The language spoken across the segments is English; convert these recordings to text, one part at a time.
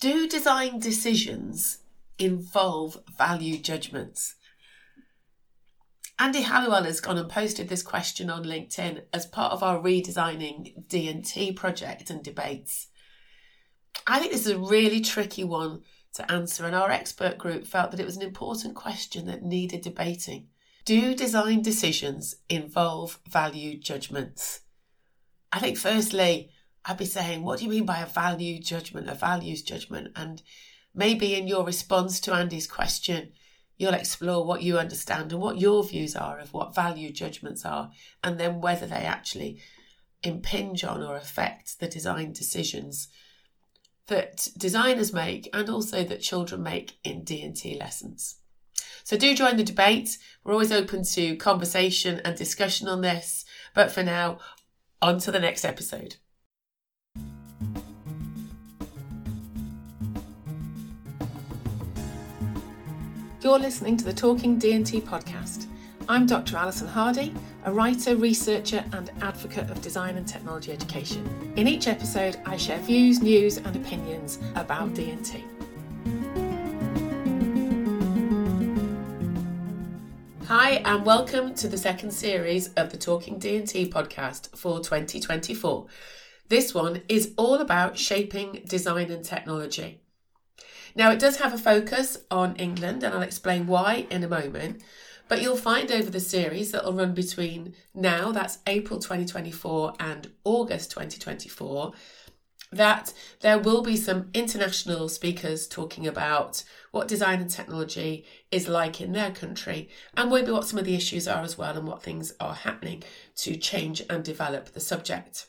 Do design decisions involve value judgments? Andy Halliwell has gone and posted this question on LinkedIn as part of our Redesigning D&T project and debates. I think this is a really tricky one to answer, and our expert group felt that it was an important question that needed debating. Do design decisions involve value judgments? I think firstly, I'd be saying, what do you mean by a value judgment, a values judgment? And maybe in your response to Andy's question, you'll explore what you understand and what your views are of what value judgments are, and then whether they actually impinge on or affect the design decisions that designers make and also that children make in D&T lessons. So do join the debate. We're always open to conversation and discussion on this. But for now, on to the next episode. You're listening to the Talking D&T podcast. I'm Dr. Alison Hardy, a writer, researcher and advocate of design and technology education. In each episode, I share views, news and opinions about D&T. Hi and welcome to the second series of the Talking D&T podcast for 2024. This one is all about shaping design and technology. Now, it does have a focus on England, and I'll explain why in a moment, but you'll find over the series that will run between now, that's April 2024, and August 2024, that there will be some international speakers talking about what design and technology is like in their country, and maybe what some of the issues are as well, and what things are happening to change and develop the subject.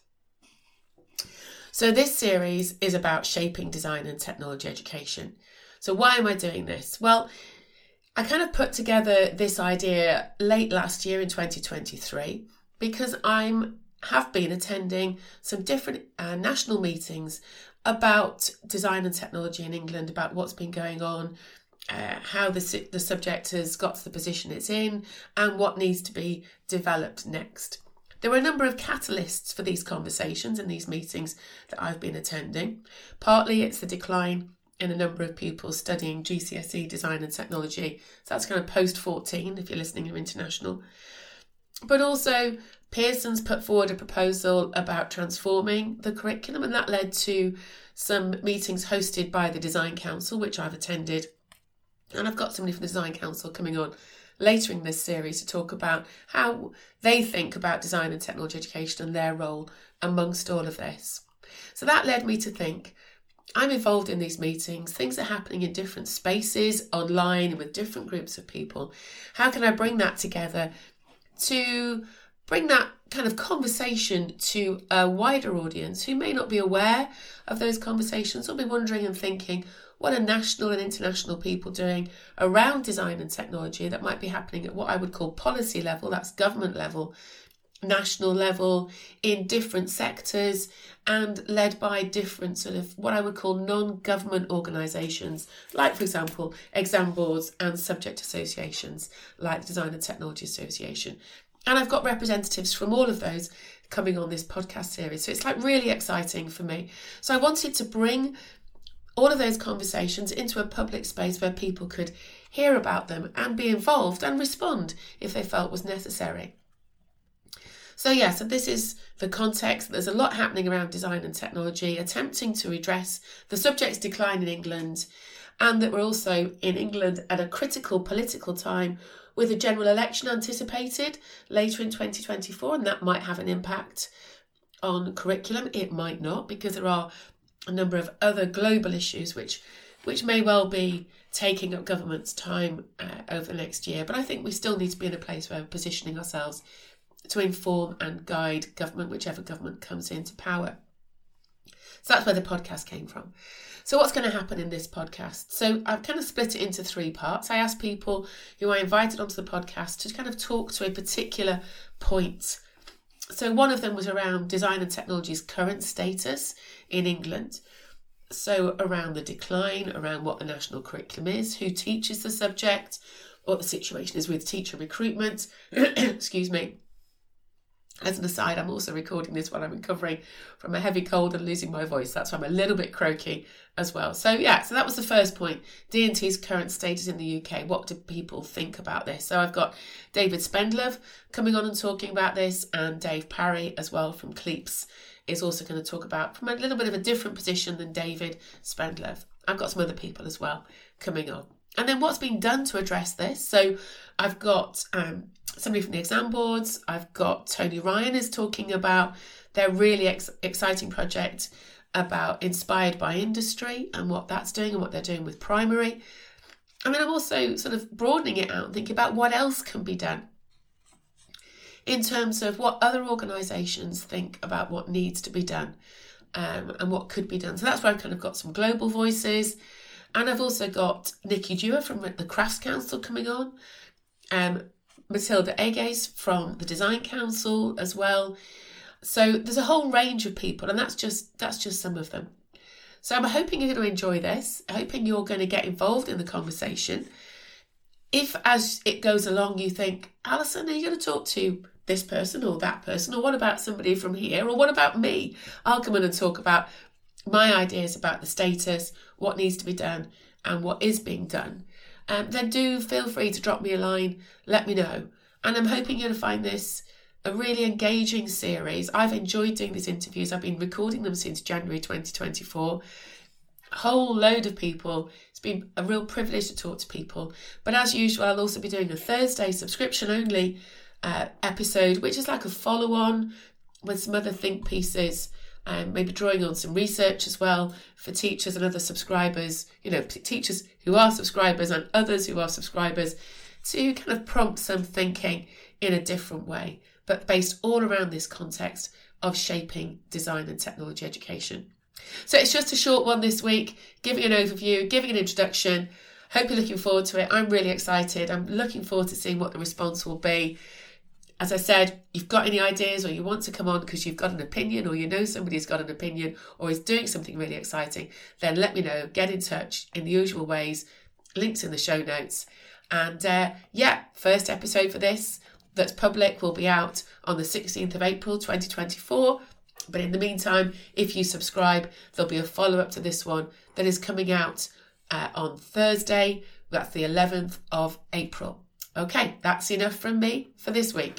So this series is about shaping design and technology education. So why am I doing this? Well, I kind of put together this idea late last year in 2023 because I have been attending some different national meetings about design and technology in England, about what's been going on, how the subject has got to the position it's in, and what needs to be developed next. There were a number of catalysts for these conversations and these meetings that I've been attending. Partly it's the decline in a number of pupils studying GCSE design and technology. So that's kind of post-14 if you're listening to international. But also Pearson's put forward a proposal about transforming the curriculum, and that led to some meetings hosted by the Design Council, which I've attended. And I've got somebody from the Design Council coming on later in this series to talk about how they think about design and technology education and their role amongst all of this. So that led me to think, I'm involved in these meetings, things are happening in different spaces, online, with different groups of people. How can I bring that together to bring that kind of conversation to a wider audience who may not be aware of those conversations or be wondering and thinking, what are national and international people doing around design and technology that might be happening at what I would call policy level, that's government level, national level, in different sectors, and led by different sort of what I would call non-government organisations, like, for example, exam boards and subject associations, like the Design and Technology Association. And I've got representatives from all of those coming on this podcast series. So it's like really exciting for me. So I wanted to bring all of those conversations into a public space where people could hear about them and be involved and respond if they felt was necessary. So this is the context. There's a lot happening around design and technology, attempting to redress the subject's decline in England, and that we're also in England at a critical political time with a general election anticipated later in 2024, and that might have an impact on curriculum. It might not, because there are a number of other global issues which may well be taking up government's time over the next year. But I think we still need to be in a place where we're positioning ourselves to inform and guide government, whichever government comes into power. So that's where the podcast came from. So what's going to happen in this podcast? So I've kind of split it into three parts. I asked people who I invited onto the podcast to kind of talk to a particular point. So one of them was around design and technology's current status in England. So around the decline, around what the national curriculum is, who teaches the subject, what the situation is with teacher recruitment, excuse me. As an aside, I'm also recording this while I'm recovering from a heavy cold and losing my voice. That's why I'm a little bit croaky as well. So that was the first point. D&T's current status in the UK. What do people think about this? So I've got David Spendlove coming on and talking about this, and Dave Parry as well from Cleeps is also going to talk about from a little bit of a different position than David Spendlove. I've got some other people as well coming on. And then what's been done to address this? So I've got somebody from the exam boards. I've got Tony Ryan is talking about their really exciting project about Inspired by Industry and what that's doing and what they're doing with primary. And then I'm also sort of broadening it out and thinking about what else can be done in terms of what other organisations think about what needs to be done and what could be done. So that's where I've kind of got some global voices. And I've also got Nikki Dewar from the Crafts Council coming on, Matilda Eges from the Design Council as well. So there's a whole range of people, and that's just some of them. So I'm hoping you're going to enjoy this, hoping you're going to get involved in the conversation. If as it goes along you think, Alison, are you going to talk to this person or that person, or what about somebody from here, or what about me? I'll come in and talk about my ideas about the status, what needs to be done and what is being done. Then do feel free to drop me a line, let me know. And I'm hoping you're going to find this a really engaging series. I've enjoyed doing these interviews. I've been recording them since January 2024. A whole load of people. It's been a real privilege to talk to people. But as usual, I'll also be doing a Thursday subscription only episode, which is like a follow-on with some other think pieces, maybe drawing on some research as well for teachers and other subscribers, teachers who are subscribers and others who are subscribers, to kind of prompt some thinking in a different way, but based all around this context of shaping design and technology education. So it's just a short one this week, giving an overview, giving an introduction. Hope you're looking forward to it. I'm really excited. I'm looking forward to seeing what the response will be. As I said, you've got any ideas or you want to come on because you've got an opinion, or you know somebody's got an opinion or is doing something really exciting, then let me know. Get in touch in the usual ways. Links in the show notes. And first episode for this that's public will be out on the 16th of April 2024. But in the meantime, if you subscribe, there'll be a follow-up to this one that is coming out on Thursday. That's the 11th of April. Okay, that's enough from me for this week.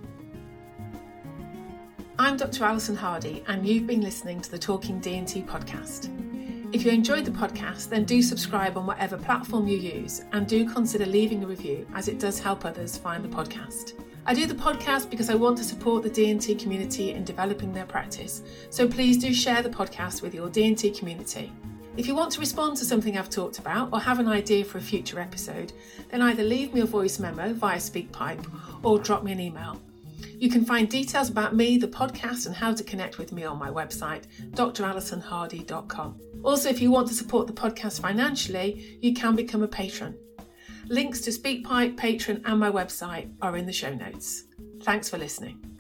I'm Dr. Alison Hardy, and you've been listening to the Talking D&T podcast. If you enjoyed the podcast, then do subscribe on whatever platform you use, and do consider leaving a review, as it does help others find the podcast. I do the podcast because I want to support the D&T community in developing their practice, so please do share the podcast with your D&T community. If you want to respond to something I've talked about or have an idea for a future episode, then either leave me a voice memo via SpeakPipe or drop me an email. You can find details about me, the podcast, and how to connect with me on my website, dralisonhardy.com. Also, if you want to support the podcast financially, you can become a patron. Links to SpeakPipe, Patreon, and my website are in the show notes. Thanks for listening.